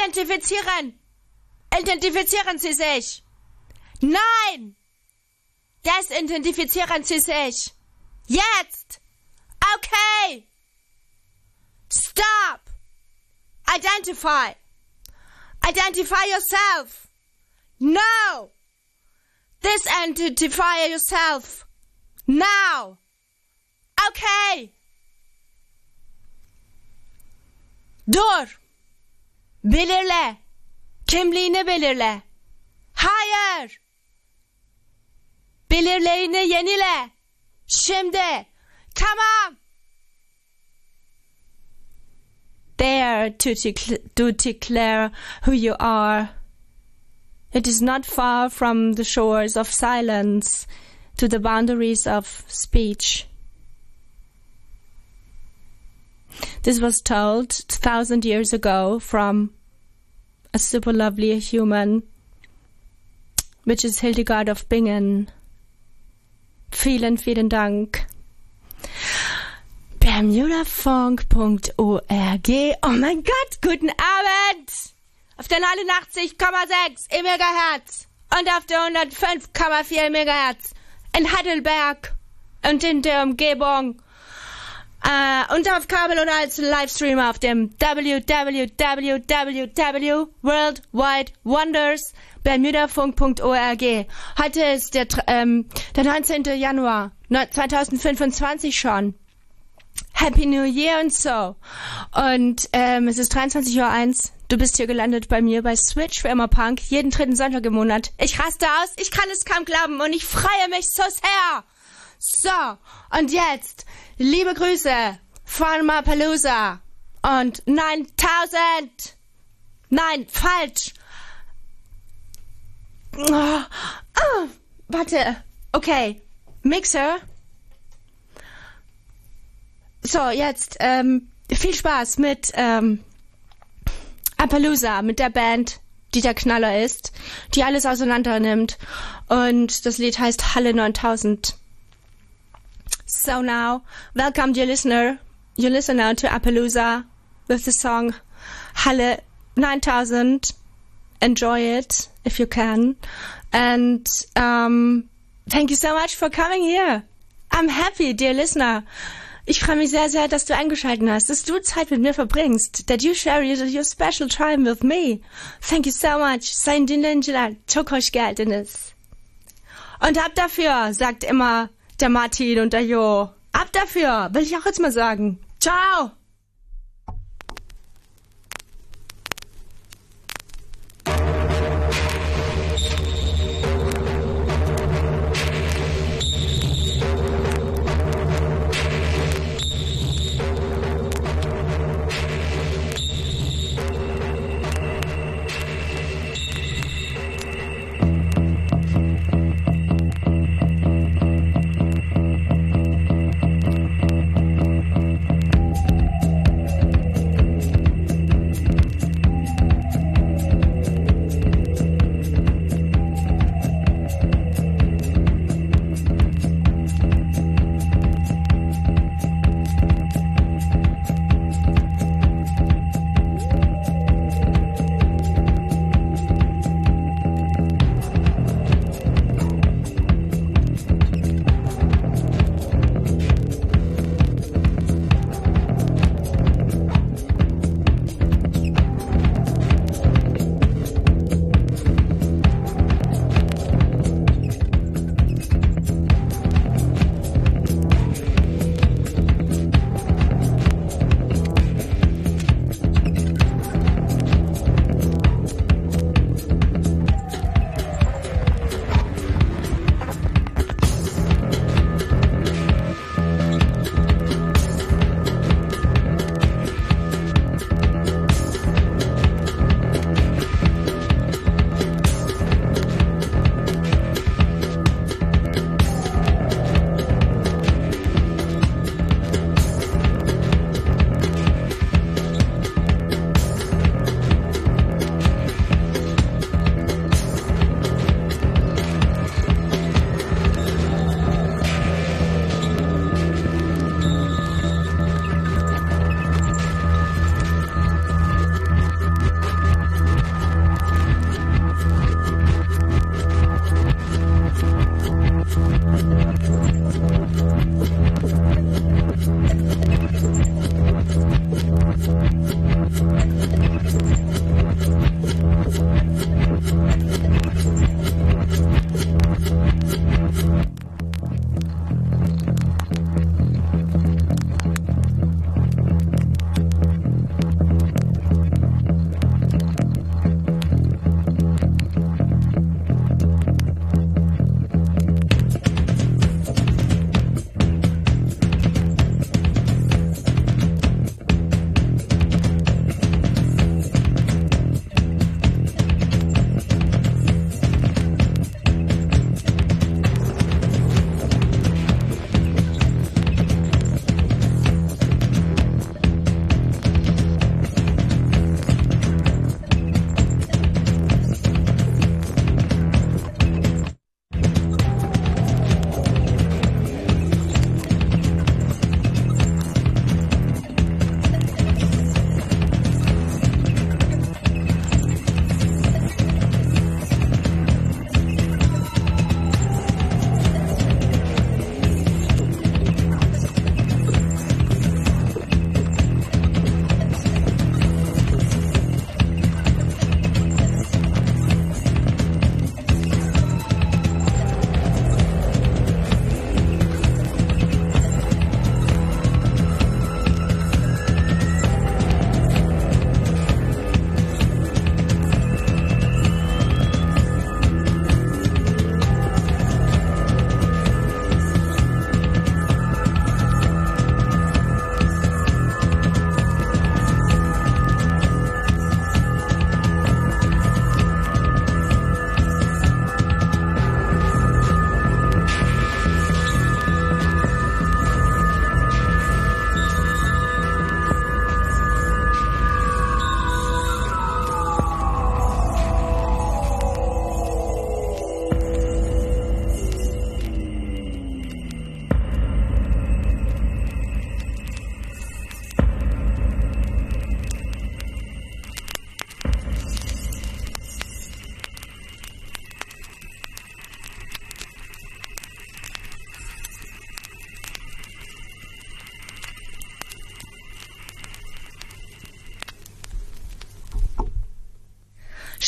Identifizieren! Identifizieren Sie sich! Nein! Desidentifizieren Sie sich! Jetzt! Okay! Stop! Identify! Identify yourself! No! Disidentify yourself! Now! Okay! Dur! Belirle! Kimliğini belirle! Hayır! Belirleyini yenile! Şimdi! Tamam! Dare to declare who you are. It is not far from the shores of silence to the boundaries of speech. This was told 1,000 years ago from a super lovely human, which is Hildegard of Bingen. Vielen, vielen Dank. Bermudafunk.org. Oh mein Gott, guten Abend! Auf der 89,6 MHz und auf der 105,4 MHz in Heidelberg und in der Umgebung. Und auf Kabel und als Livestream auf dem www.worldwidewonders.bermudafunk.org. Heute ist der 19. Januar 2025 schon. Happy New Year und so. Und es ist 23:01 Uhr. Du bist hier gelandet bei mir bei Switch für immer Punk. Jeden dritten Sonntag im Monat. Ich raste aus. Ich kann es kaum glauben und ich freue mich so sehr. So, und jetzt liebe Grüße von Mapalooza und 9000. Nein, falsch. Warte. Okay. Mixer. So, jetzt viel Spaß mit Appaloosa, mit der Band, die der Knaller ist, die alles auseinander nimmt. Und das Lied heißt Halle 9000. So now, welcome dear listener. You listen now to Appaloosa with the song Halle 9000. Enjoy it if you can. And thank you so much for coming here. I'm happy, dear listener. Ich freue mich sehr, sehr, dass du eingeschaltet hast, dass du Zeit mit mir verbringst, that you share your special time with me. Thank you so much. Sayın dinleyiciler, çok hoş geldiniz. Und ab dafür, sagt immer der Martin und der Jo. Ab dafür, will ich auch jetzt mal sagen. Ciao!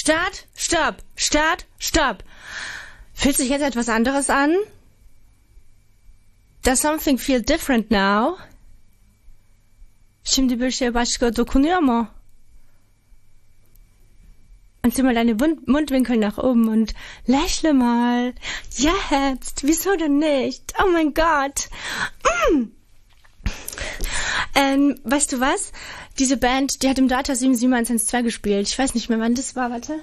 Start, Stopp, Start, Stopp. Fühlt sich jetzt etwas anderes an? Does something feel different now? Şimdi bir şey başka dokunuyor mu? Und zieh mal deine Mundwinkel nach oben und lächle mal. Jetzt, wieso denn nicht? Oh mein Gott. Weißt du was? Diese Band, die hat im Data 77112 gespielt. Ich weiß nicht mehr, wann das war. Warte.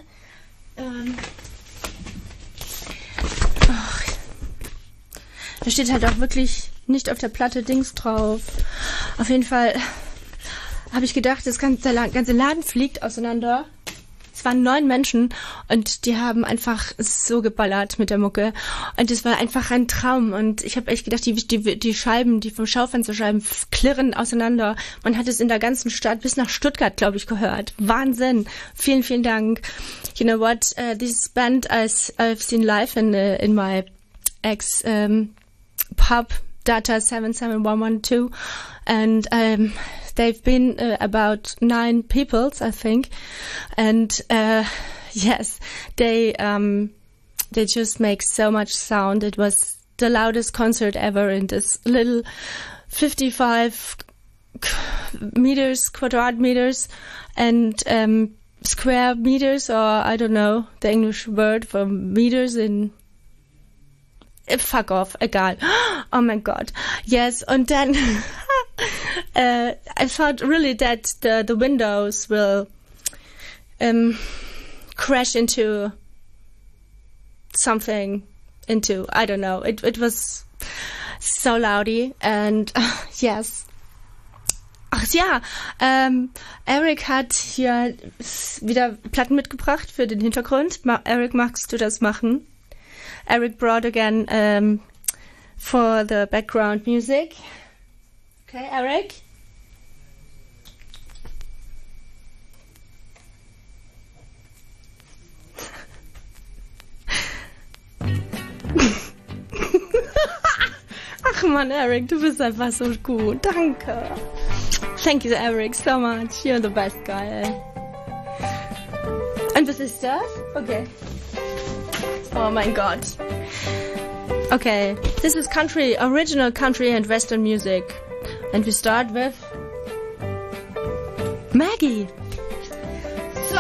Da steht halt auch wirklich nicht auf der Platte Dings drauf. Auf jeden Fall habe ich gedacht, der ganze Laden fliegt auseinander. Es waren 9 Menschen und die haben einfach so geballert mit der Mucke. Und es war einfach ein Traum. Und ich habe echt gedacht, die Scheiben, die vom Schaufensterscheiben klirren auseinander. Man hat es in der ganzen Stadt bis nach Stuttgart, glaube ich, gehört. Wahnsinn. Vielen, vielen Dank. You know what? This band I've seen live in my ex pub, Data 77112. And they've been about 9 people, I think, and yes, they just make so much sound. It was the loudest concert ever in this little 55 quadrat meters, and square meters, or I don't know the English word for meters in. Fuck off, egal. Oh my God. Yes, and then I thought really that the windows will crash into something, into, I don't know. It was so loudy, and yes. Ach ja, Eric hat hier wieder Platten mitgebracht für den Hintergrund. Eric, magst du das machen? Eric brought again for the background music. Okay, Eric? Ach man, Eric, du bist einfach so gut. Danke. Thank you, Eric, so much. You're the best guy. Und was ist das? Okay. Oh mein Gott. Okay, this is original country and western music. And we start with Maggie. So.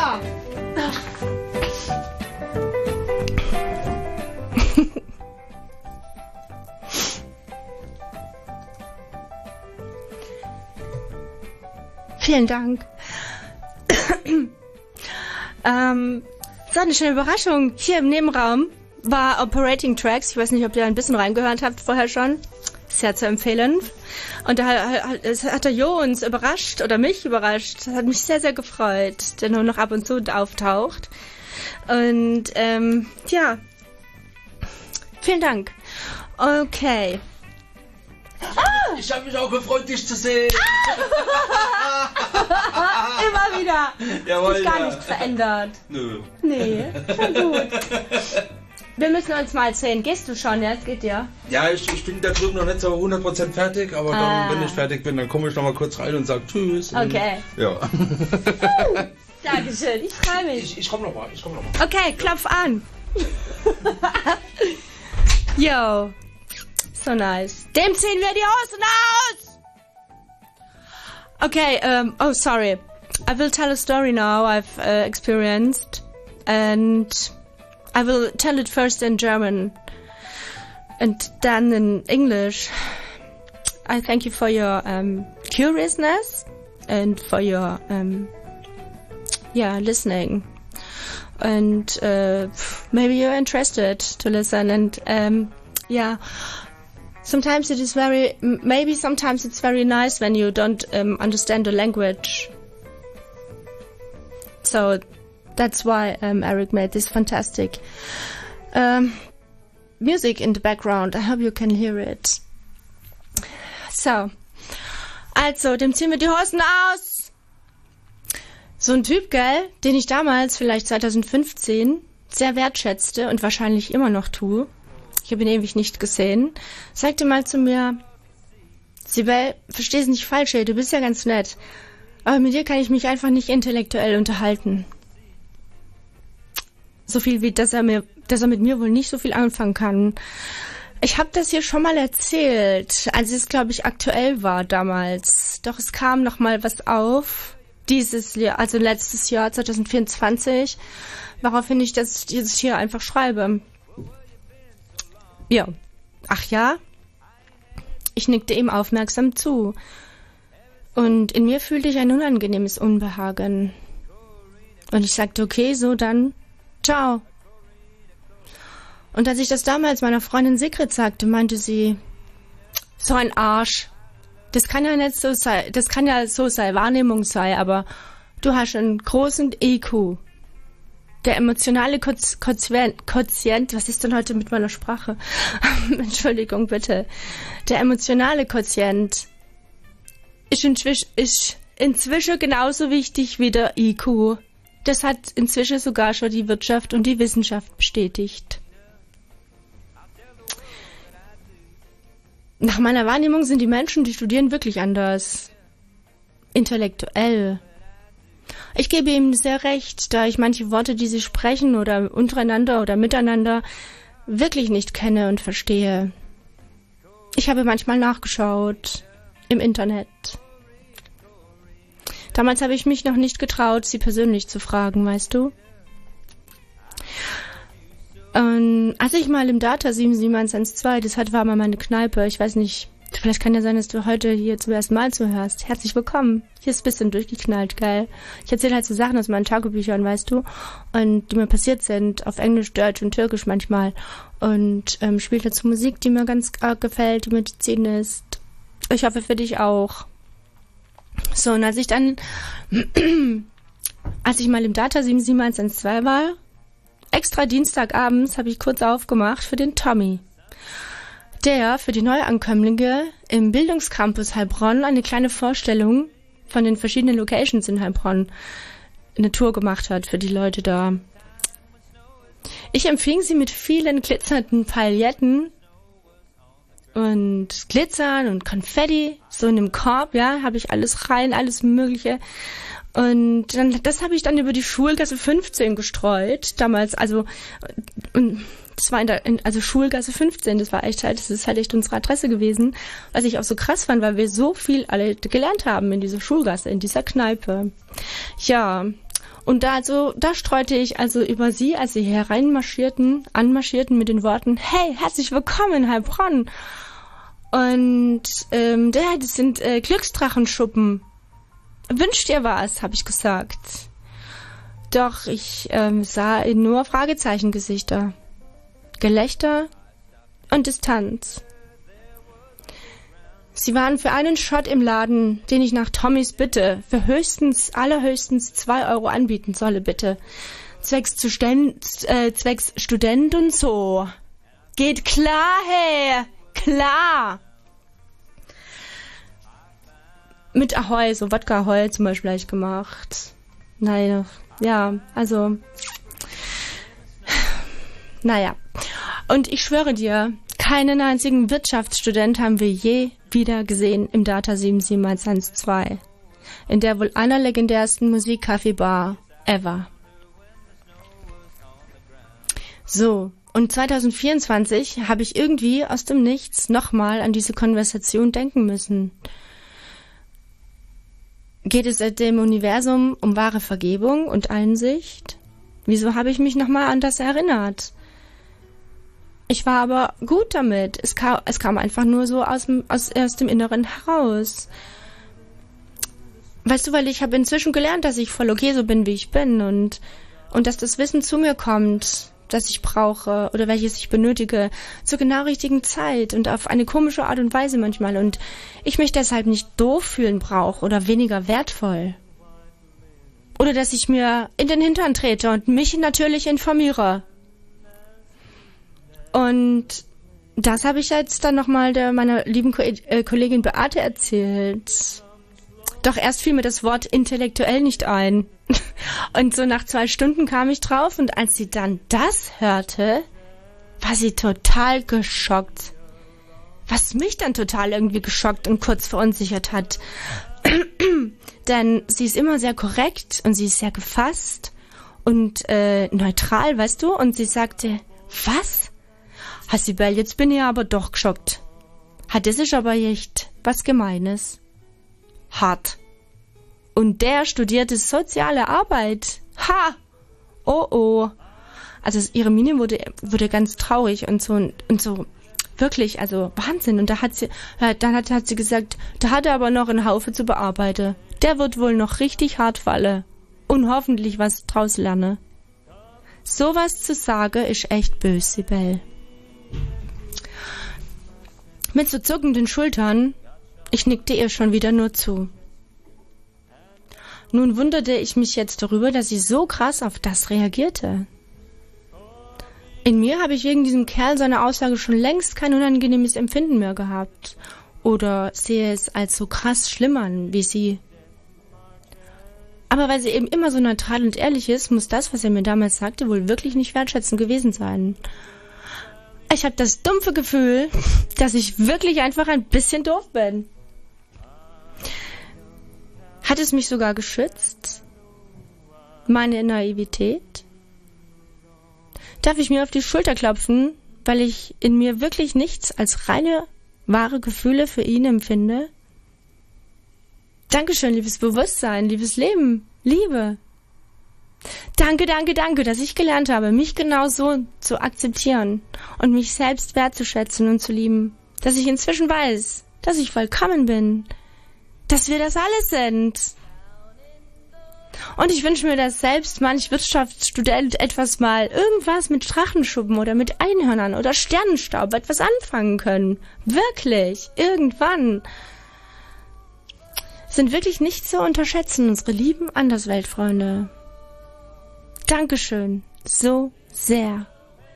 Vielen Dank. So eine schöne Überraschung. Hier im Nebenraum war Operating Tracks. Ich weiß nicht, ob ihr ein bisschen reingehört habt vorher schon. Sehr zu empfehlen. Und da hat der Jo uns überrascht, oder mich überrascht. Das hat mich sehr, sehr gefreut, der nur noch ab und zu auftaucht. Und ja, vielen Dank. Okay. Ich habe mich auch gefreut, dich zu sehen. Immer wieder. Jawohl, ist gar nichts verändert. Nö. Nee, schon gut. Wir müssen uns mal sehen. Gehst du schon jetzt? Geht dir? Ja, ich bin da drüben noch nicht so 100% fertig, aber dann, wenn ich fertig bin, dann komme ich noch mal kurz rein und sage Tschüss. Okay. Ja. Dankeschön, ich freue mich. Ich komme noch mal. Okay, klopf an. Yo. So nice. Dem ziehen wir die Hosen aus! Okay, oh sorry. I will tell a story now I've experienced, and I will tell it first in German and then in English. I thank you for your curiousness and for your listening, and maybe you're interested to listen, and sometimes it is sometimes it's very nice when you don't understand the language. So that's why Eric made this fantastic music in the background. I hope you can hear it. So, also, dem ziehen wir die Hosen aus. So ein Typ, gell, den ich damals, vielleicht 2015, sehr wertschätzte und wahrscheinlich immer noch tue. Ich habe ihn ewig nicht gesehen. Sagte mal zu mir, Sibel, versteh's nicht falsch, ey, du bist ja ganz nett. Aber mit dir kann ich mich einfach nicht intellektuell unterhalten. So viel wie, dass er mit mir wohl nicht so viel anfangen kann. Ich habe das hier schon mal erzählt, als es, glaube ich, aktuell war damals. Doch es kam noch mal was auf, dieses Jahr, also letztes Jahr, 2024, woraufhin ich das jetzt hier einfach schreibe. Ja. Ach ja? Ich nickte ihm aufmerksam zu. Und in mir fühlte ich ein unangenehmes Unbehagen. Und ich sagte, okay, so dann, ciao. Und als ich das damals meiner Freundin Sigrid sagte, meinte sie, so ein Arsch. Das kann ja nicht so sein, das kann ja so sein, Wahrnehmung sei, aber du hast einen großen IQ. Der emotionale Quotient, was ist denn heute mit meiner Sprache? Entschuldigung, bitte. Der emotionale Quotient ist inzwischen genauso wichtig wie der IQ. Das hat inzwischen sogar schon die Wirtschaft und die Wissenschaft bestätigt. Nach meiner Wahrnehmung sind die Menschen, die studieren, wirklich anders. Intellektuell. Ich gebe ihm sehr recht, da ich manche Worte, die sie sprechen oder untereinander oder miteinander, wirklich nicht kenne und verstehe. Ich habe manchmal nachgeschaut im Internet. Damals habe ich mich noch nicht getraut, sie persönlich zu fragen, weißt du? Als ich mal im Data 77112, das war mal meine Kneipe, ich weiß nicht, vielleicht kann ja sein, dass du heute hier zum ersten Mal zuhörst. Herzlich willkommen. Hier ist ein bisschen durchgeknallt, geil. Ich erzähle halt so Sachen aus meinen Tagebüchern, weißt du, und die mir passiert sind, auf Englisch, Deutsch und Türkisch manchmal. Und spiele dazu Musik, die mir ganz gefällt, die Medizin ist. Ich hoffe für dich auch. So, und als ich mal im Data 77112 war, extra Dienstagabends habe ich kurz aufgemacht für den Tommy, der für die Neuankömmlinge im Bildungscampus Heilbronn eine kleine Vorstellung von den verschiedenen Locations in Heilbronn eine Tour gemacht hat für die Leute da. Ich empfing sie mit vielen glitzernden Pailletten und Glitzern und Konfetti, so in einem Korb, ja, habe ich alles rein, alles Mögliche. Und das habe ich dann über die Schulgasse 15 gestreut, damals, also, und das war also Schulgasse 15, das ist halt echt unsere Adresse gewesen, was ich auch so krass fand, weil wir so viel alle gelernt haben in dieser Schulgasse, in dieser Kneipe. Ja, und da streute ich also über sie, als sie anmarschierten mit den Worten, hey, herzlich willkommen in Heilbronn. Und das sind Glücksdrachenschuppen. Wünscht ihr was, habe ich gesagt. Doch ich sah nur Fragezeichengesichter, Gelächter und Distanz. Sie waren für einen Shot im Laden, den ich nach Tommys Bitte für allerhöchstens 2 Euro anbieten solle, bitte. Zwecks Student und so. Geht klar, hey, klar. Mit Ahoi, so Wodka Ahoi zum Beispiel habe ich gemacht. Naja, ja, also, naja. Und ich schwöre dir, keinen einzigen Wirtschaftsstudent haben wir je wieder gesehen im Data 77112. In der wohl einer legendärsten Musik-Café-Bar ever. So, und 2024 habe ich irgendwie aus dem Nichts nochmal an diese Konversation denken müssen. Geht es dem Universum um wahre Vergebung und Einsicht? Wieso habe ich mich nochmal an das erinnert? Ich war aber gut damit. Es kam einfach nur so aus dem Inneren heraus. Weißt du, weil ich habe inzwischen gelernt, dass ich voll okay so bin, wie ich bin und dass das Wissen zu mir kommt, das ich brauche oder welches ich benötige, zur genau richtigen Zeit und auf eine komische Art und Weise manchmal und ich mich deshalb nicht doof fühlen brauche oder weniger wertvoll. Oder dass ich mir in den Hintern trete und mich natürlich informiere. Und das habe ich jetzt dann nochmal meiner lieben Kollegin Beate erzählt. Doch erst fiel mir das Wort intellektuell nicht ein. Und so nach 2 Stunden kam ich drauf und als sie dann das hörte, war sie total geschockt. Was mich dann total irgendwie geschockt und kurz verunsichert hat. Denn sie ist immer sehr korrekt und sie ist sehr gefasst und neutral, weißt du? Und sie sagte, was? Hasibel, jetzt bin ich aber doch geschockt. Das ist aber echt was Gemeines. Hart. Und der studierte soziale Arbeit. Ha! Oh. Also ihre Miene wurde ganz traurig und so wirklich, also Wahnsinn. Und dann hat sie gesagt, da hat er aber noch einen Haufen zu bearbeiten. Der wird wohl noch richtig hart fallen. Und hoffentlich was draus lernen. Sowas zu sagen ist echt böse, Sibel. Mit so zuckenden Schultern, ich nickte ihr schon wieder nur zu. Nun wunderte ich mich jetzt darüber, dass sie so krass auf das reagierte. In mir habe ich wegen diesem Kerl seine Aussage schon längst kein unangenehmes Empfinden mehr gehabt. Oder sehe es als so krass schlimm an, wie sie. Aber weil sie eben immer so neutral und ehrlich ist, muss das, was er mir damals sagte, wohl wirklich nicht wertschätzend gewesen sein. Ich habe das dumpfe Gefühl, dass ich wirklich einfach ein bisschen doof bin. Hat es mich sogar geschützt? Meine Naivität? Darf ich mir auf die Schulter klopfen, weil ich in mir wirklich nichts als reine, wahre Gefühle für ihn empfinde? Dankeschön, liebes Bewusstsein, liebes Leben, Liebe. Danke, dass ich gelernt habe, mich genau so zu akzeptieren und mich selbst wertzuschätzen und zu lieben. Dass ich inzwischen weiß, dass ich vollkommen bin. Dass wir das alles sind. Und ich wünsche mir, dass selbst manch Wirtschaftsstudent irgendwas mit Drachenschuppen oder mit Einhörnern oder Sternenstaub etwas anfangen können. Wirklich, irgendwann. Sind wirklich nicht zu unterschätzen, unsere lieben Andersweltfreunde. Dankeschön, so sehr.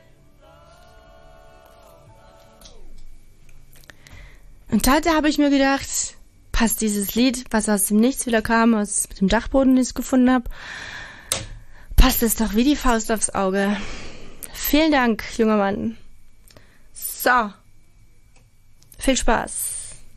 Und da habe ich mir gedacht, passt dieses Lied, was aus dem Nichts wieder kam, aus dem Dachboden, den ich gefunden habe, passt es doch wie die Faust aufs Auge. Vielen Dank, junger Mann. So, viel Spaß.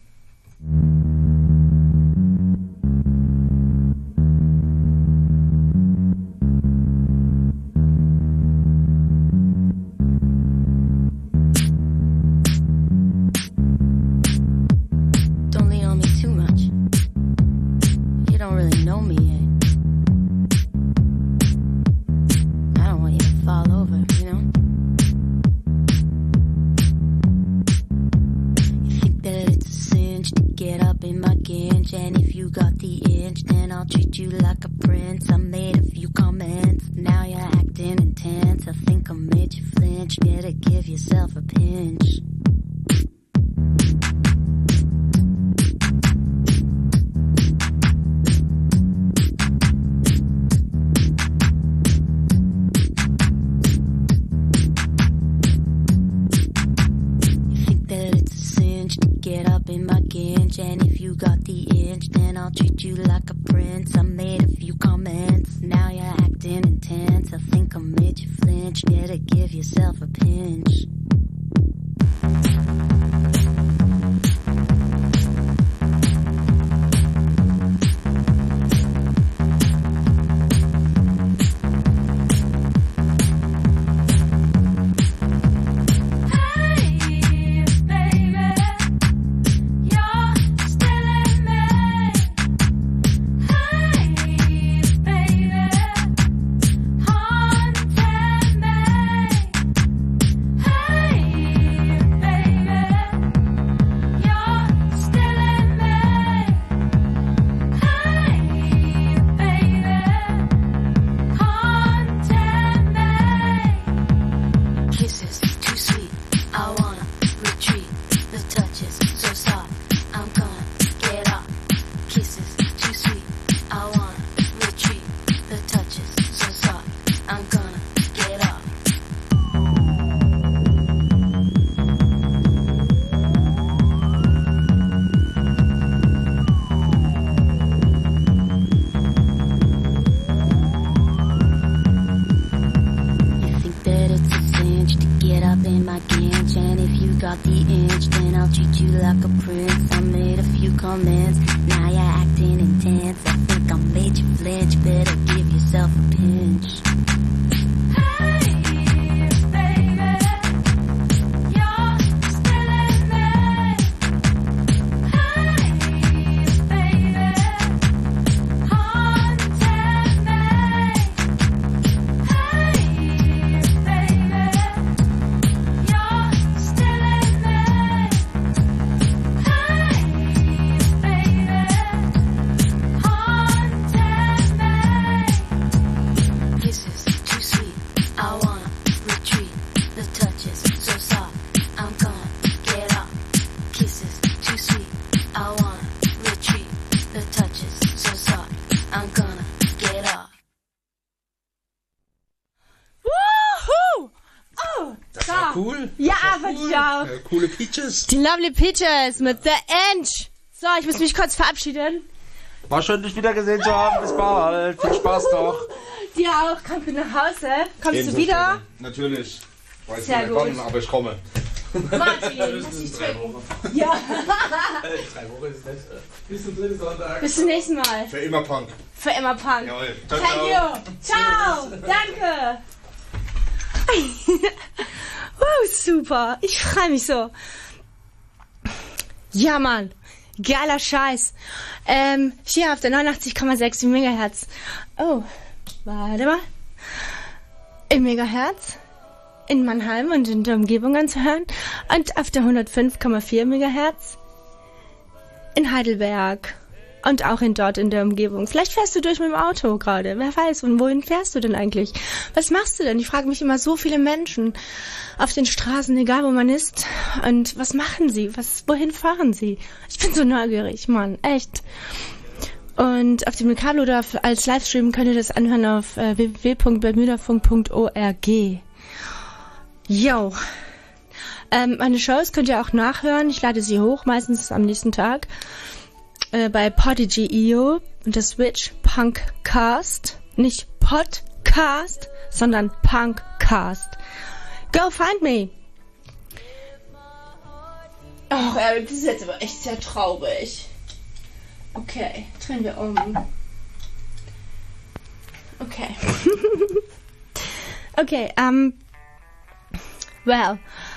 Now you're acting intense. I think I made you flinch. Better give yourself a pinch. cool. Ja, fand ich auch. Coole Peaches. Die Lovely Peaches mit The Inch. So, ich muss mich kurz verabschieden. War schön, dich wieder gesehen zu haben. Bis bald. Viel Spaß noch. Dir auch. Komm du nach Hause. Kommst du wieder? Natürlich. Weiß Sehr nicht, gut. wann, aber ich komme. Martin, lass dich trinken. Ja. 3 Wochen ist das. Bis zum dritten Sonntag. Bis zum nächsten Mal. Für immer Punk. Für immer Punk. Jawohl. Ciao, Thank ciao. you. Ciao. Danke. Super. Ich freue mich so. Ja, Mann. Geiler Scheiß. Hier auf der 89,6 Megahertz. Oh, warte mal. Im Megahertz. In Mannheim und in der Umgebung anzuhören. Und auf der 105,4 Megahertz. In Heidelberg. Und auch dort in der Umgebung. Vielleicht fährst du durch mit dem Auto gerade. Wer weiß, und wohin fährst du denn eigentlich? Was machst du denn? Ich frage mich immer, so viele Menschen auf den Straßen, egal wo man ist. Und was machen sie? Wohin fahren sie? Ich bin so neugierig, Mann. Echt. Und auf dem Kabel oder als Livestream könnt ihr das anhören auf www.bermudafunk.org. Yo. Meine Shows könnt ihr auch nachhören. Ich lade sie hoch, meistens am nächsten Tag. Bei Podigy.io und der Switch Punkcast. Nicht Podcast, sondern Punkcast. Go find me! Ach, Eric, das ist jetzt aber echt sehr traurig. Okay, drehen wir um. Okay. Okay, well,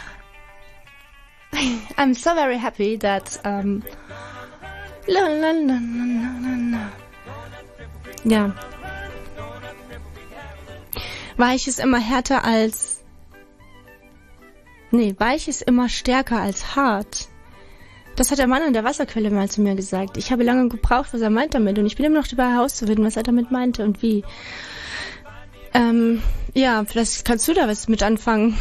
I'm so very happy that, ja. Weich ist immer härter als... Nee, weich ist immer stärker als hart. Das hat der Mann an der Wasserquelle mal zu mir gesagt. Ich habe lange gebraucht, was er meint damit. Und ich bin immer noch dabei herauszufinden, was er damit meinte und wie. Ja, vielleicht kannst du da was mit anfangen.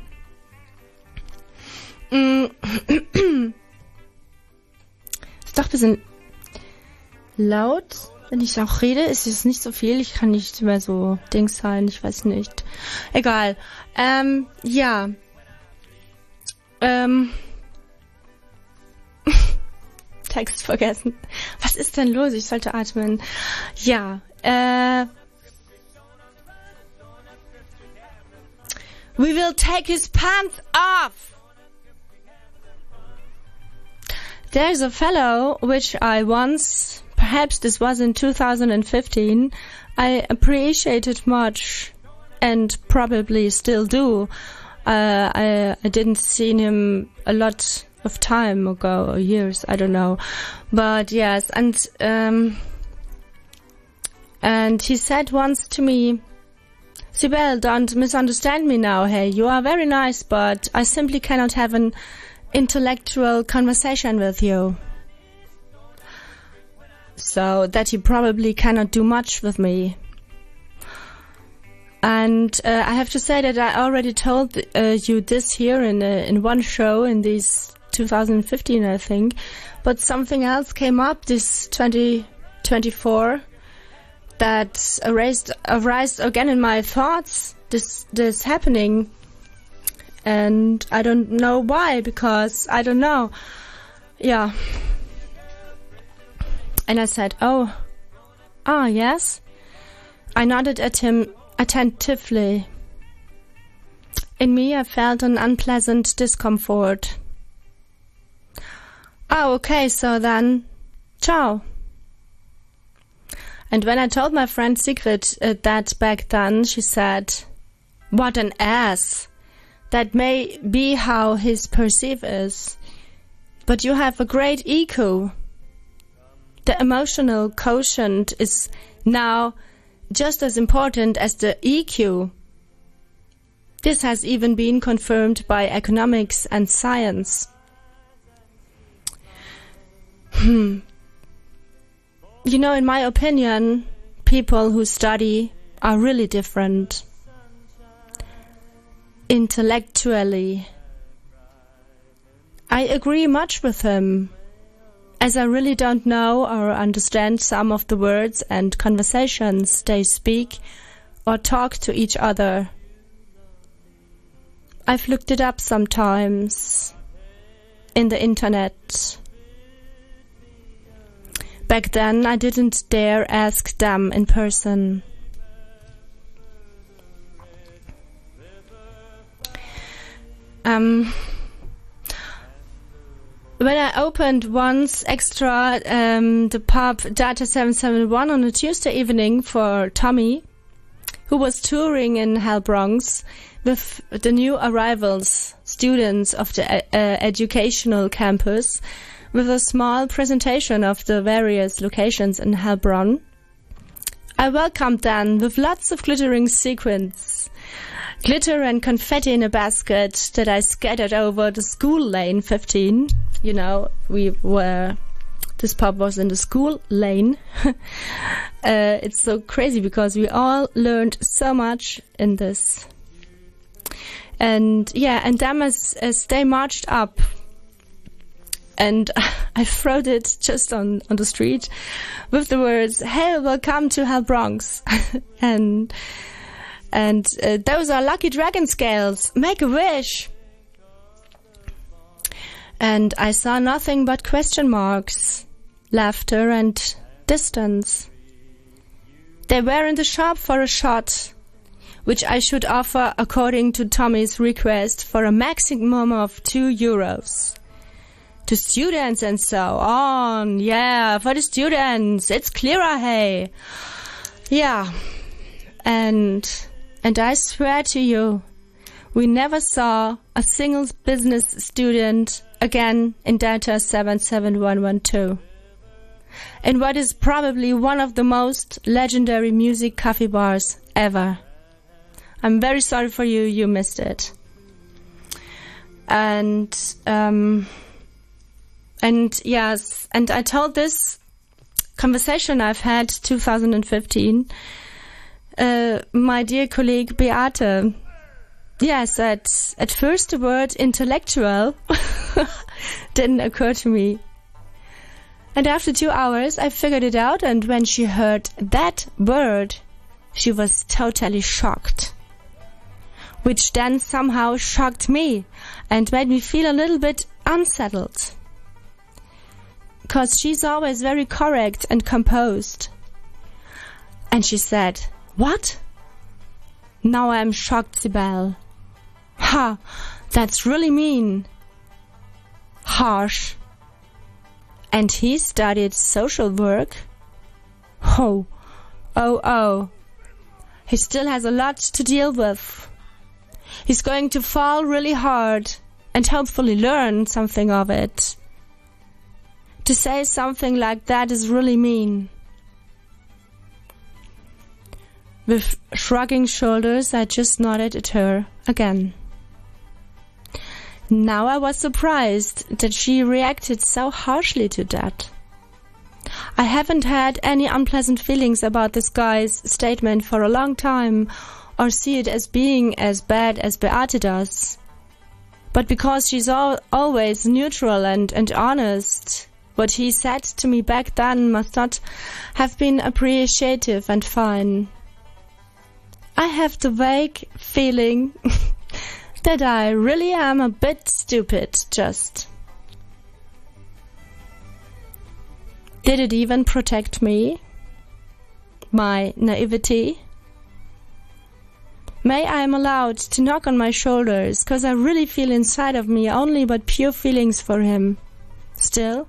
Ist doch ein bisschen laut. Wenn ich auch rede, ist es nicht so viel. Ich kann nicht mehr so Dings sein. Ich weiß nicht. Egal. Ja. Text vergessen. Was ist denn los? Ich sollte atmen. Ja. We will take his pants off. There's a fellow which I once, perhaps this was in 2015, I appreciated much and probably still do. I didn't see him a lot of time ago, or years, I don't know. But yes, and he said once to me, Sibel, don't misunderstand me now, hey, you are very nice, but I simply cannot have an intellectual conversation with you. So that he probably cannot do much with me. And I have to say that I already told you this here in one show in this 2015, I think. But something else came up this 2024 that arose again in my thoughts. This happening. And I don't know why, because I don't know. Yeah. And I said, oh, yes. I nodded at him attentively. In me, I felt an unpleasant discomfort. Oh, okay, so then, ciao. And when I told my friend Sigrid that back then, she said, what an ass. That may be how his perceive is. But you have a great EQ. The emotional quotient is now just as important as the EQ. This has even been confirmed by economics and science. You know, in my opinion, people who study are really different. Intellectually. I agree much with him, as I really don't know or understand some of the words and conversations they speak or talk to each other. I've looked it up sometimes in the internet. Back then, I didn't dare ask them in person. When I opened once extra the pub Data 771 on a Tuesday evening for Tommy, who was touring in Hell Bronx with the new arrivals, students of the educational campus, with a small presentation of the various locations in Heilbronn, I welcomed them with lots of glittering sequins, glitter and confetti in a basket that I scattered over the school lane 15. You know, this pub was in the school lane. It's so crazy because we all learned so much in this. And then as they marched up, and I wrote it just on the street with the words, "Hey, welcome to Hell Bronx." and those are lucky dragon scales. Make a wish. And I saw nothing but question marks, laughter and distance. They were in the shop for a shot, which I should offer according to Tommy's request for a maximum of €2. To students and so on. Yeah, for the students. It's clearer, hey. Yeah. And I swear to you, we never saw a single business student again in Delta 77112. In what is probably one of the most legendary music coffee bars ever. I'm very sorry for you, you missed it. And yes, and I told this conversation I've had 2015, my dear colleague Beate. Yes, at first the word intellectual didn't occur to me. And after 2 hours I figured it out, and when she heard that word, she was totally shocked. Which then somehow shocked me and made me feel a little bit unsettled. Because she's always very correct and composed. And she said, "What? Now I'm shocked, Sibel. Ha, that's really mean. Harsh. And he studied social work? Oh. He still has a lot to deal with. He's going to fall really hard and hopefully learn something of it. To say something like that is really mean." With shrugging shoulders, I just nodded at her again. Now I was surprised that she reacted so harshly to that. I haven't had any unpleasant feelings about this guy's statement for a long time, or see it as being as bad as Beate does. But because she's always neutral and honest, what he said to me back then must not have been appreciative and fine. I have the vague feeling that I really am a bit stupid, just. Did it even protect me? My naivety? May I am allowed to knock on my shoulders, 'cause I really feel inside of me only but pure feelings for him. Still?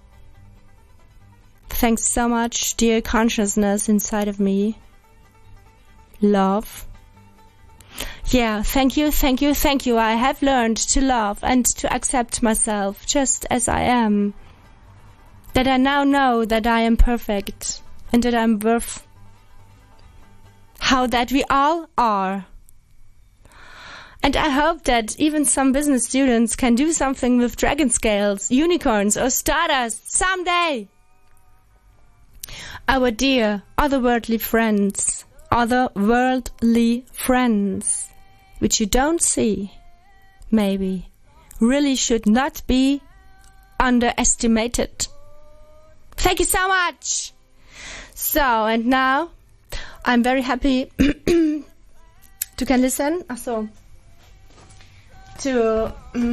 Thanks so much, dear consciousness inside of me. Love. Yeah, thank you. I have learned to love and to accept myself just as I am. That I now know that I am perfect and that I'm worth how that we all are. And I hope that even some business students can do something with dragon scales, unicorns or stardust someday. Our dear otherworldly friends, which you don't see, maybe, really should not be underestimated. Thank you so much! So, and now, I'm very happy to can listen. to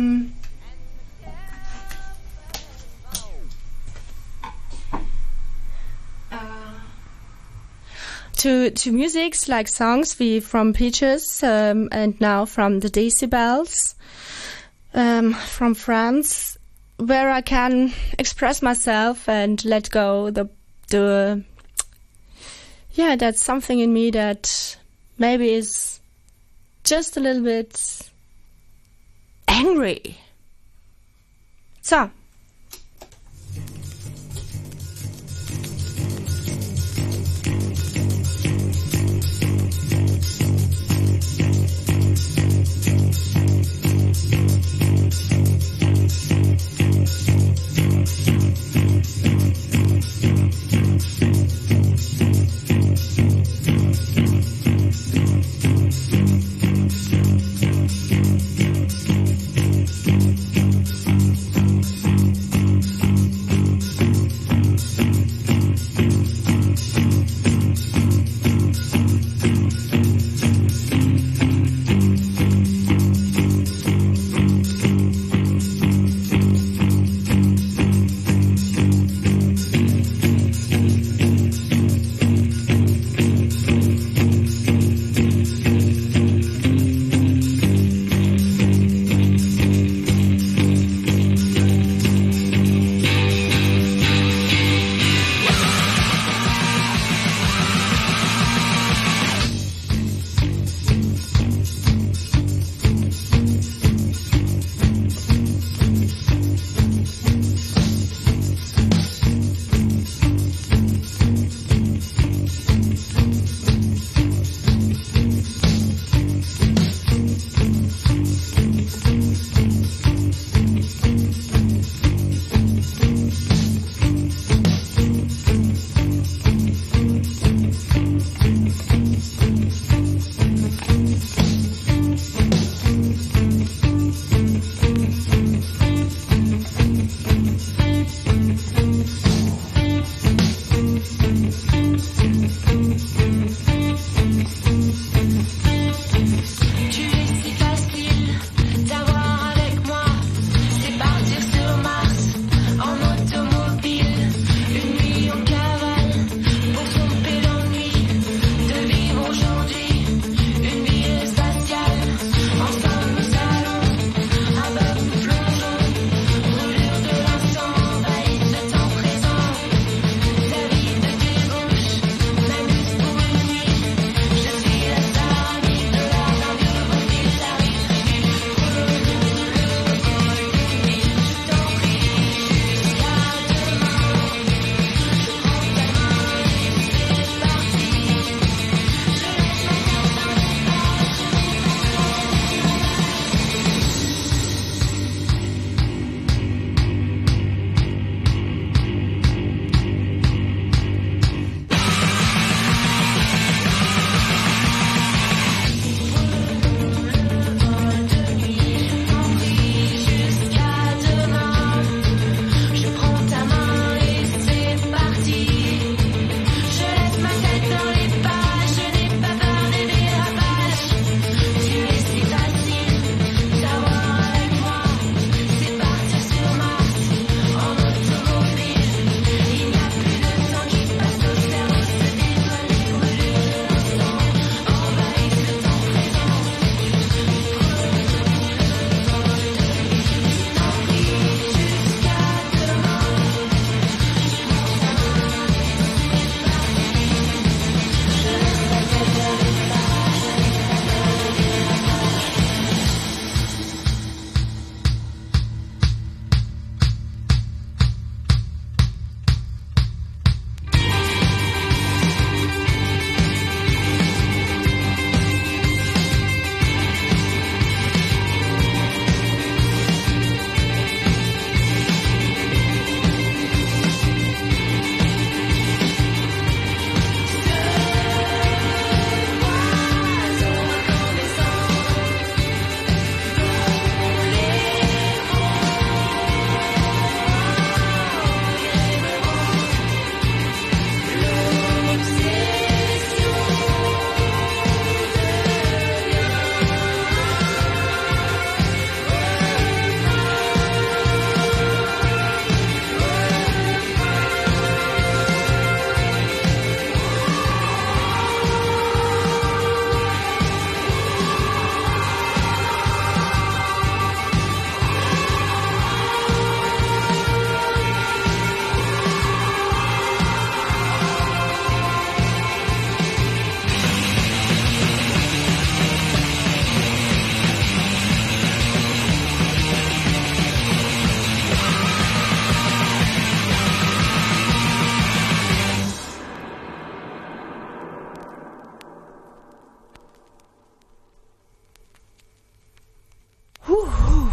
to musics like songs from Peaches and now from the Decibels from France, where I can express myself and let go that's something in me that maybe is just a little bit angry. So.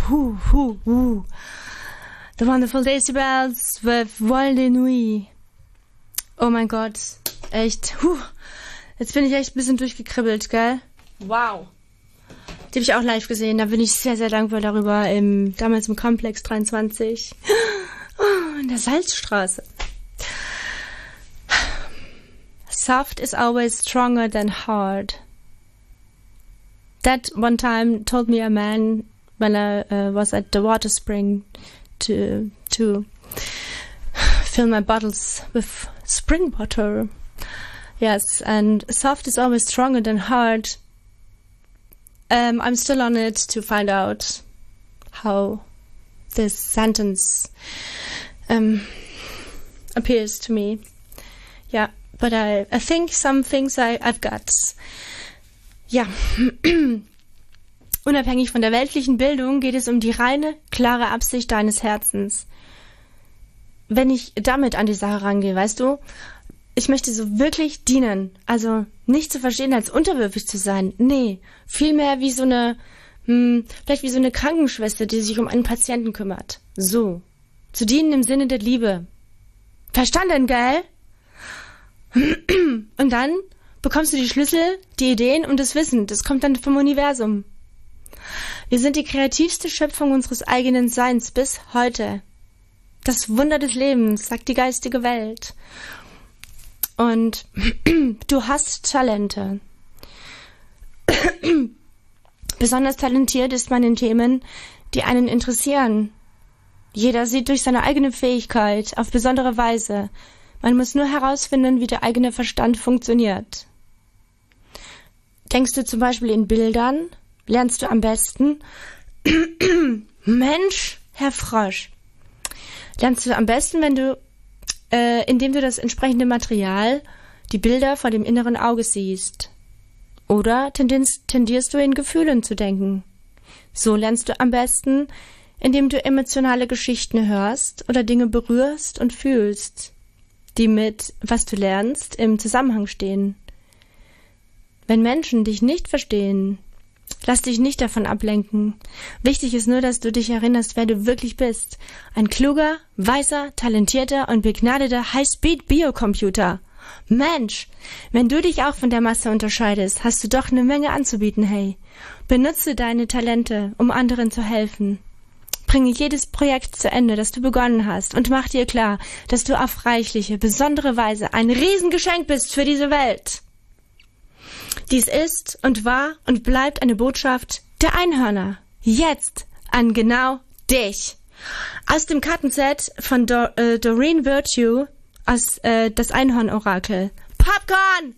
The Wonderful Decibels with Vol de Nuit. Oh mein Gott, echt. Jetzt bin ich echt ein bisschen durchgekribbelt, gell? Wow. Die habe ich auch live gesehen, da bin ich sehr, sehr dankbar darüber, damals im Komplex 23. In der Salzstraße. Soft is always stronger than hard. That one time told me a man when I was at the water spring to fill my bottles with spring water. Yes, and soft is always stronger than hard. I'm still on it to find out how this sentence appears to me. Yeah, but I think some things I've got. Ja, unabhängig von der weltlichen Bildung geht es um die reine, klare Absicht deines Herzens. Wenn ich damit an die Sache rangehe, weißt du, ich möchte so wirklich dienen. Also nicht zu verstehen, als unterwürfig zu sein. Nee, vielmehr wie so eine, vielleicht wie so eine Krankenschwester, die sich um einen Patienten kümmert. So. Zu dienen im Sinne der Liebe. Verstanden, gell? Und dann bekommst du die Schlüssel, die Ideen und das Wissen. Das kommt dann vom Universum. Wir sind die kreativste Schöpfung unseres eigenen Seins bis heute. Das Wunder des Lebens, sagt die geistige Welt. Und du hast Talente. Besonders talentiert ist man in Themen, die einen interessieren. Jeder sieht durch seine eigene Fähigkeit auf besondere Weise. Man muss nur herausfinden, wie der eigene Verstand funktioniert. Denkst du zum Beispiel in Bildern? Lernst du am besten? Mensch, Herr Frosch. Lernst du am besten, indem du das entsprechende Material, die Bilder vor dem inneren Auge siehst. Oder tendierst du in Gefühlen zu denken. So lernst du am besten, indem du emotionale Geschichten hörst oder Dinge berührst und fühlst, die mit, was du lernst, im Zusammenhang stehen. Wenn Menschen dich nicht verstehen, lass dich nicht davon ablenken. Wichtig ist nur, dass du dich erinnerst, wer du wirklich bist. Ein kluger, weiser, talentierter und begnadeter High-Speed-Biocomputer. Mensch, wenn du dich auch von der Masse unterscheidest, hast du doch eine Menge anzubieten, hey. Benutze deine Talente, um anderen zu helfen. Bringe jedes Projekt zu Ende, das du begonnen hast, und mach dir klar, dass du auf reichliche, besondere Weise ein Riesengeschenk bist für diese Welt. Dies ist und war und bleibt eine Botschaft der Einhörner. Jetzt an genau dich. Aus dem Kartenset von Doreen Virtue aus das Einhorn-Orakel. Popcorn!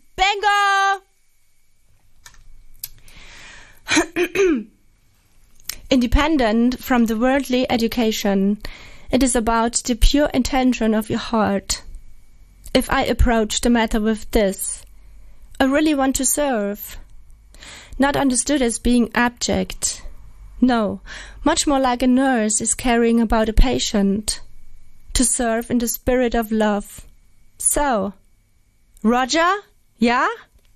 Bingo! Independent from the worldly education, it is about the pure intention of your heart. If I approach the matter with this, I really want to serve. Not understood as being abject. No, much more like a nurse is caring about a patient. To serve in the spirit of love. So, Roger? Yeah?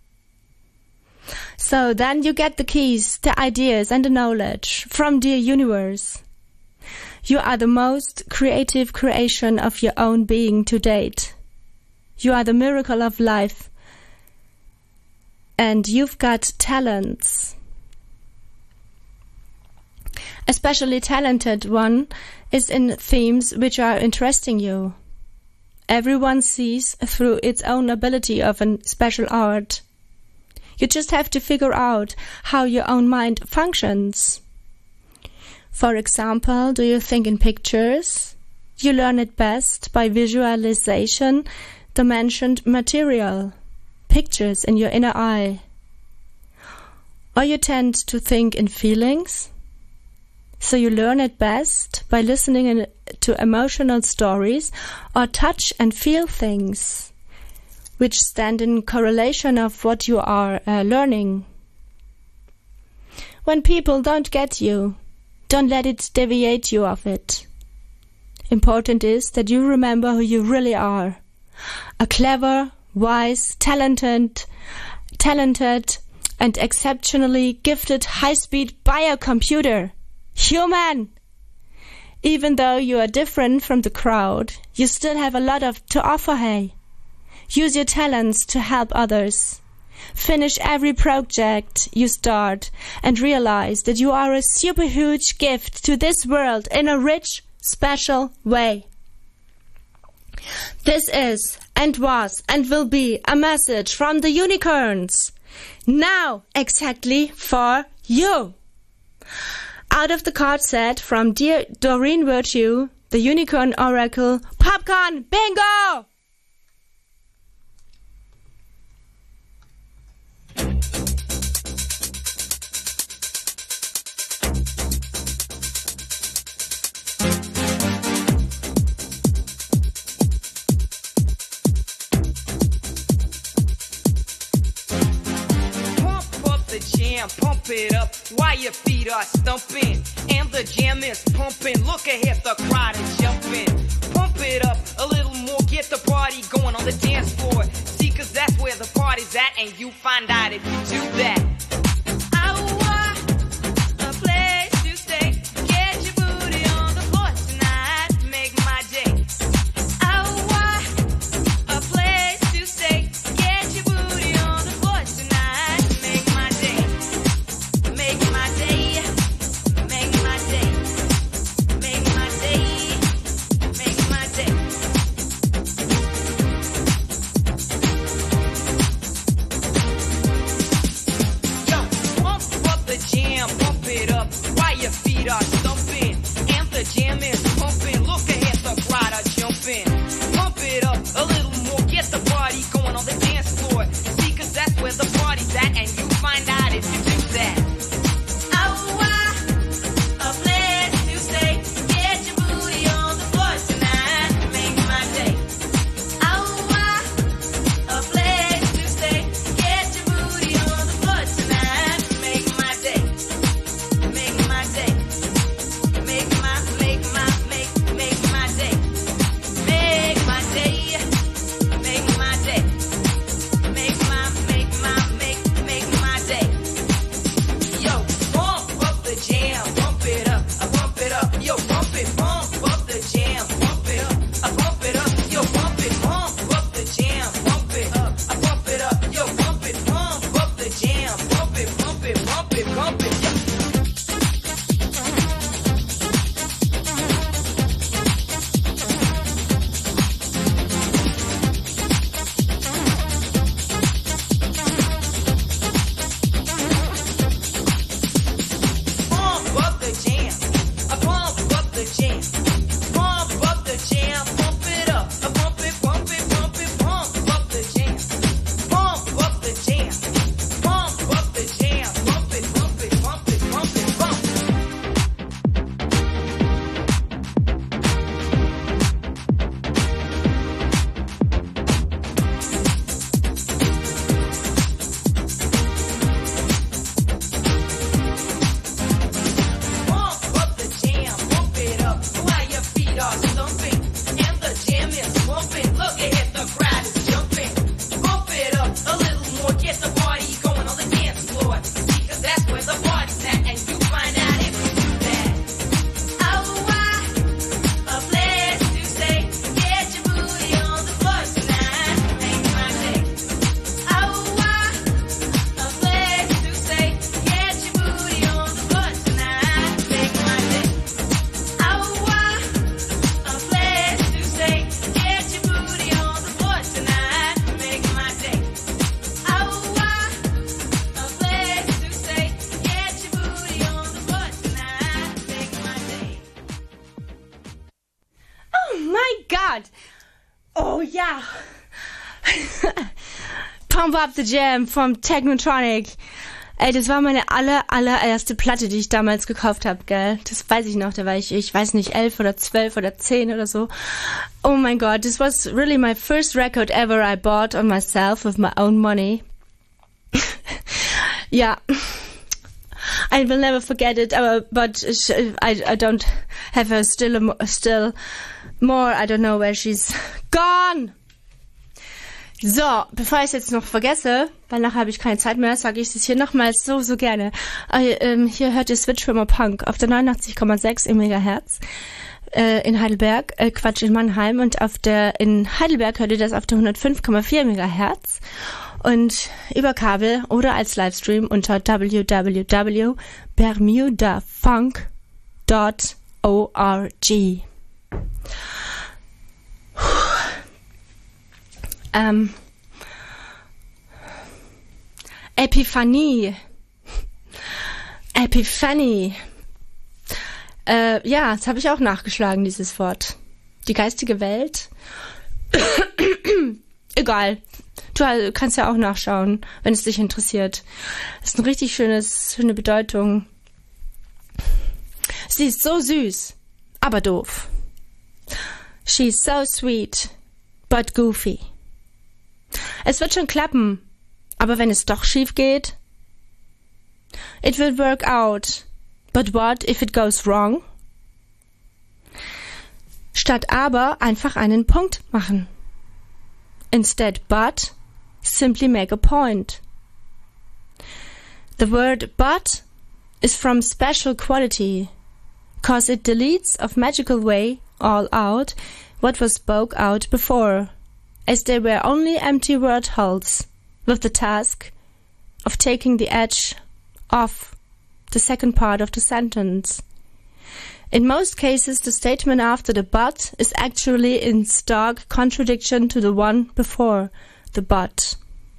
So then you get the keys, the ideas and the knowledge from the universe. You are the most creative creation of your own being to date. You are the miracle of life. And you've got talents. Especially talented one is in themes which are interesting you. Everyone sees through its own ability of a special art. You just have to figure out how your own mind functions. For example, do you think in pictures? You learn it best by visualization, the mentioned material, pictures in your inner eye. Or you tend to think in feelings? So you learn it best by listening to emotional stories or touch and feel things, which stand in correlation of what you are learning. When people don't get you, don't let it deviate you off it. Important is that you remember who you really are. A clever, wise, talented, and exceptionally gifted high-speed biocomputer. human. Even though you are different from the crowd, you still have a lot to offer, hey. Use your talents to help others. Finish every project you start and realize that you are a super huge gift to this world in a rich, special way. This is and was and will be a message from the unicorns. Now exactly for you. Out of the card set from Dear Doreen Virtue, the Unicorn Oracle, Popcorn Bingo! Pump it up while your feet are stumping and the jam is pumping. Look ahead, the crowd is jumping. Pump it up a little more, get the party going on the dance floor. See, 'cause that's where the party's at, and you find out if you do that. I want a place to stay. Get your booty on the floor tonight, make my day. I want a place to stay. Get your booty on the floor tonight, make my day. Make my day, make my day, make my day, make my day. Yo, pump up the jam, pump it up while your feet are stumping and the jam is pumping. Look ahead, the crowd are jumping. Pump it up a little more, get the party going on the dance floor. See, 'cause that's where the party's at, and you find out if you do that. A place to stay. Get your booty on the floor tonight, make my day. A place to stay. Get your booty on the floor tonight, make my day. Make my day. Make my day. Make my day. Make my day. Make my day. Make my day. Yo, pump up the jam, pump it up, I pump it up. Yo, pump it, pump up the jam, pump it up, I pump it up. Yo, pump it, pump up the jam, pump it up, I pump it up. Yo, pump it, pump up the jam, pump it, pump it, pump it, pump it. Yo. Pump up the jam, I pump up the jam, pump up the jam, pump it up, I pump it, pump it, pump it, pump up the jam, pump up the jam, pump up the jam, pump it, pump it, pump it, pump it, pump. Pump up the jam, pump it up while your feet are stumping and the jam is pumping. Look ahead, the crowd is jumping. Pump it up a little more, get the party going on the dance floor. See, 'cause that's where the party's at, and you find out if you do that. A place to stay. Get your booty on the floor tonight, make my day. A place to stay. Get your booty on the floor tonight, make my day. A place to stay. Get your booty on the floor tonight, make my day. A place to stay. Get your booty on the floor tonight, make my day. Oh my God! Oh ja! Pump Up the Jam vom Technotronic. Ey, das war meine allererste Platte, die ich damals gekauft habe, gell? Das weiß ich noch, da war ich weiß nicht, 11 oder 12 oder 10 oder so. Oh mein Gott, this was really my first record ever I bought on myself with my own money. Yeah. I will never forget it, but I don't have her still more. I don't know where she's gone. So, bevor ich es jetzt noch vergesse, weil nachher habe ich keine Zeit mehr, sage ich es hier nochmals so gerne. Hier hört ihr Switchhammer Punk auf der 89,6 im Megahertz in Heidelberg, in Mannheim, und in Heidelberg hört ihr das auf der 105,4 Megahertz und über Kabel oder als Livestream unter www.bermudafunk.org. Epiphanie. Ja, das habe ich auch nachgeschlagen, dieses Wort. Die geistige Welt. Egal. Du kannst ja auch nachschauen, wenn es dich interessiert. Das ist eine richtig schöne Bedeutung. Sie ist so süß, aber doof. She's so sweet, but goofy. Es wird schon klappen, aber wenn es doch schief geht? It will work out, but what if it goes wrong? Statt aber einfach einen Punkt machen. Instead but, simply make a point. The word but is from special quality, cause it deletes of magical way all out what was spoke out before, as they were only empty word holes, with the task of taking the edge off the second part of the sentence. In most cases, the statement after the but is actually in stark contradiction to the one before the but.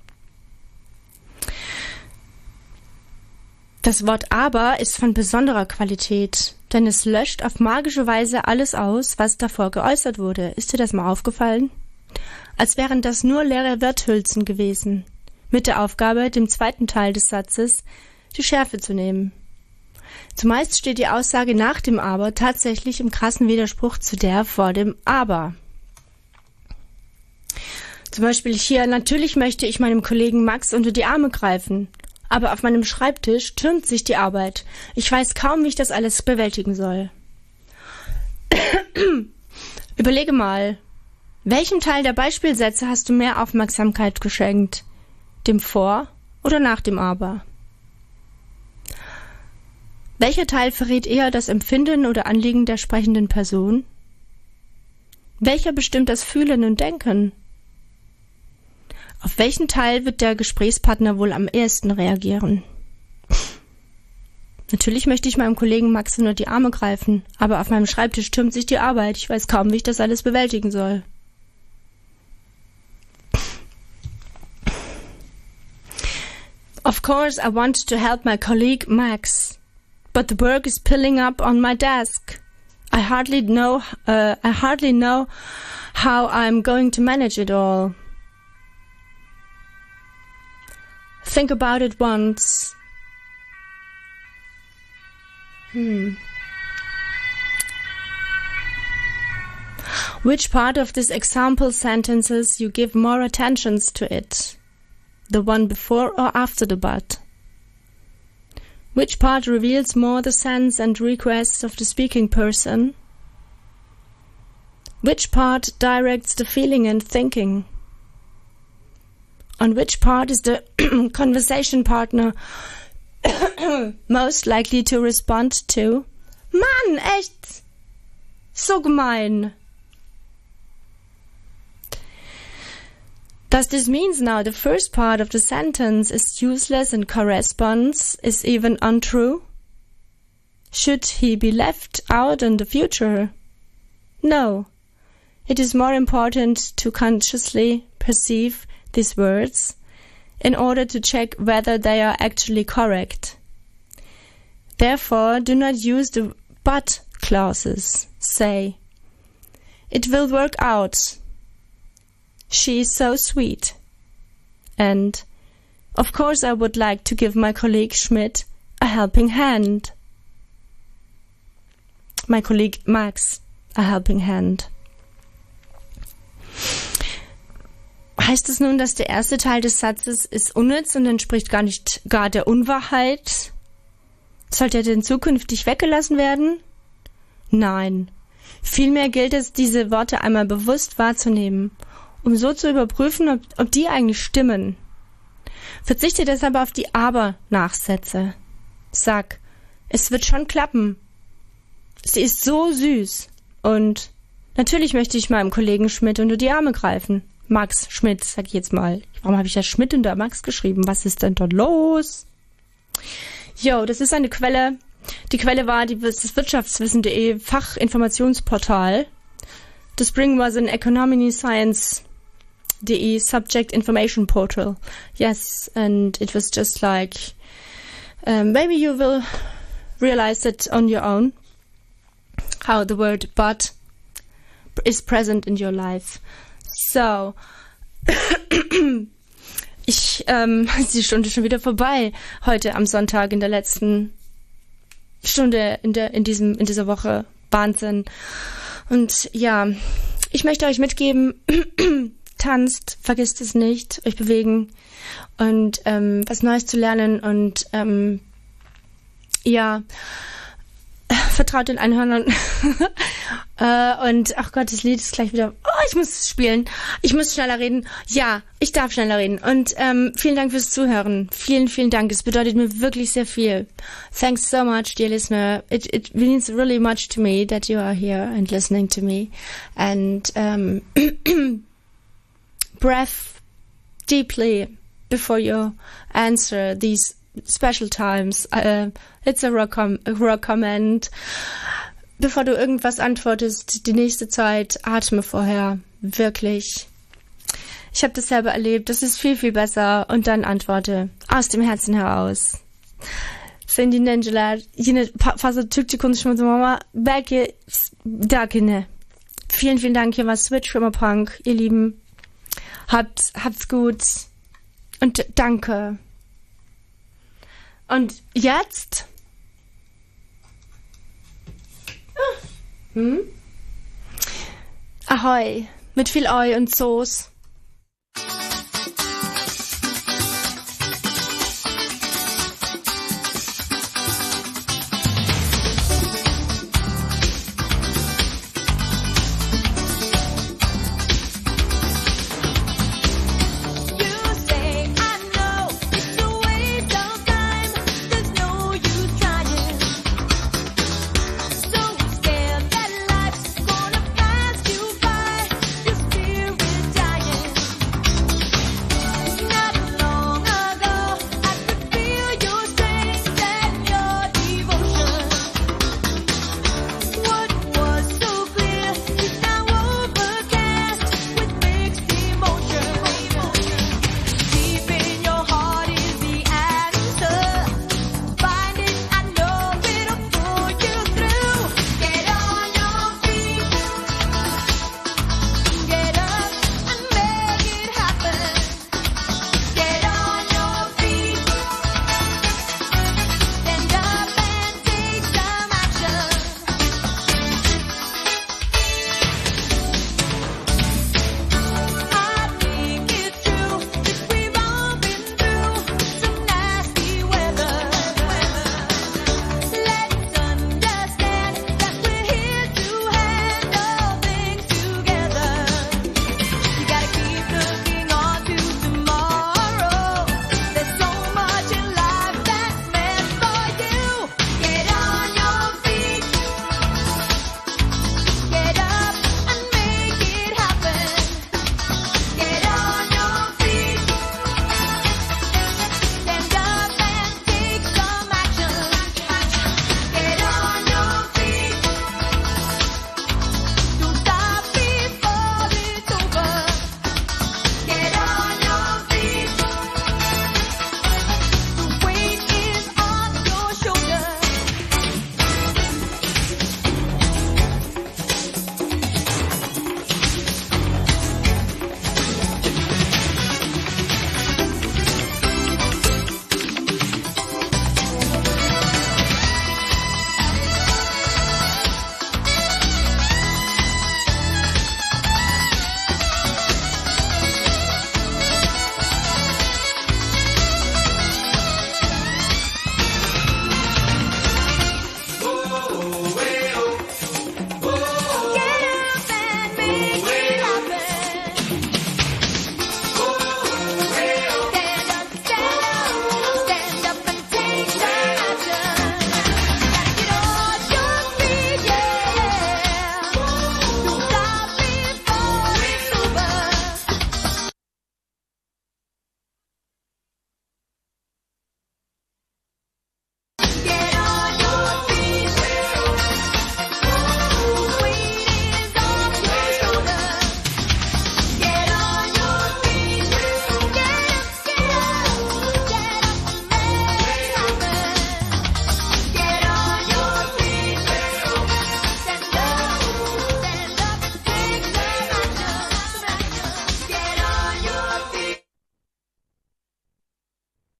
Das Wort aber ist von besonderer Qualität, denn es löscht auf magische Weise alles aus, was davor geäußert wurde. Ist dir das mal aufgefallen? Als wären das nur leere Worthülsen gewesen, mit der Aufgabe, dem zweiten Teil des Satzes die Schärfe zu nehmen. Zumeist steht die Aussage nach dem Aber tatsächlich im krassen Widerspruch zu der vor dem Aber. Zum Beispiel hier: Natürlich möchte ich meinem Kollegen Max unter die Arme greifen, aber auf meinem Schreibtisch türmt sich die Arbeit. Ich weiß kaum, wie ich das alles bewältigen soll. Überlege mal, welchem Teil der Beispielsätze hast du mehr Aufmerksamkeit geschenkt? Dem Vor- oder nach dem Aber? Welcher Teil verrät eher das Empfinden oder Anliegen der sprechenden Person? Welcher bestimmt das Fühlen und Denken? Auf welchen Teil wird der Gesprächspartner wohl am ehesten reagieren? Natürlich möchte ich meinem Kollegen Max unter die Arme greifen, aber auf meinem Schreibtisch türmt sich die Arbeit. Ich weiß kaum, wie ich das alles bewältigen soll. Of course, I want to help my colleague Max, but the work is piling up on my desk. I hardly know how I'm going to manage it all. Think about it once. Which part of this example sentences you give more attentions to it? The one before or after the but? Which part reveals more the sense and requests of the speaking person? Which part directs the feeling and thinking? On which part is the conversation partner most likely to respond to? Mann, echt! So gemein! Does this mean now the first part of the sentence is useless and corresponds is even untrue? Should he be left out in the future? No. It is more important to consciously perceive these words in order to check whether they are actually correct. Therefore, do not use the but clauses. Say, it will work out. She is so sweet. And, of course, I would like to give my colleague Schmidt a helping hand. My colleague Max a helping hand. Heißt es nun, dass der erste Teil des Satzes ist unnütz und entspricht gar der Unwahrheit? Sollte er denn zukünftig weggelassen werden? Nein. Vielmehr gilt es, diese Worte einmal bewusst wahrzunehmen um so zu überprüfen, ob die eigentlich stimmen. Verzichte deshalb auf die Aber-Nachsätze. Sag, es wird schon klappen. Sie ist so süß. Und natürlich möchte ich meinem Kollegen Schmidt unter die Arme greifen. Max Schmidt, sag ich jetzt mal. Warum habe ich da Schmidt unter Max geschrieben? Was ist denn dort los? Jo, das ist eine Quelle. Die Quelle war das Wirtschaftswissen.de Fachinformationsportal. The spring was an economy science.de subject information portal. Yes, and it was just like, maybe you will realize it on your own, how the word but is present in your life. So, ist die Stunde schon wieder vorbei. Heute am Sonntag in der letzten Stunde in dieser Woche. Wahnsinn. Und ja, ich möchte euch mitgeben, tanzt, vergisst es nicht, euch bewegen und was Neues zu lernen und ja, vertraut den Einhörnern. Und ach Gott, das Lied ist gleich wieder. Oh, ich muss spielen. Ich muss schneller reden. Ja, ich darf schneller reden. Und vielen Dank fürs Zuhören. Vielen, vielen Dank. Es bedeutet mir wirklich sehr viel. Thanks so much, dear listener. It means really much to me that you are here and listening to me. And breath deeply before you answer these special times. It's a recommend. Bevor du irgendwas antwortest, die nächste Zeit, atme vorher. Wirklich. Ich habe das selber erlebt. Das ist viel, viel besser. Und dann antworte. Aus dem Herzen heraus. Senin dinleyiciler yine fazla Türkçe konuşmadım ama belki dakine. Vielen, vielen Dank. Hier war Switch Rimmer Punk. Ihr Lieben. Habt's gut. Und danke. Und jetzt? Ahoi. Mit viel Oi und Soße.